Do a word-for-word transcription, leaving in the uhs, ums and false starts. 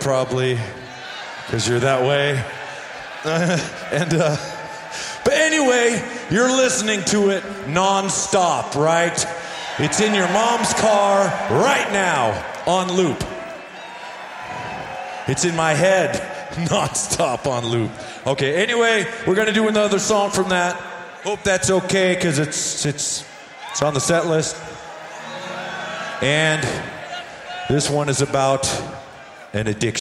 probably, because you're that way. and, uh, but anyway, you're listening to it non-stop, right? It's in your mom's car right now, on loop. It's in my head, non-stop on loop. Okay, anyway, we're gonna do another song from that. Hope that's okay, because it's, it's, it's on the set list. And this one is about an addiction.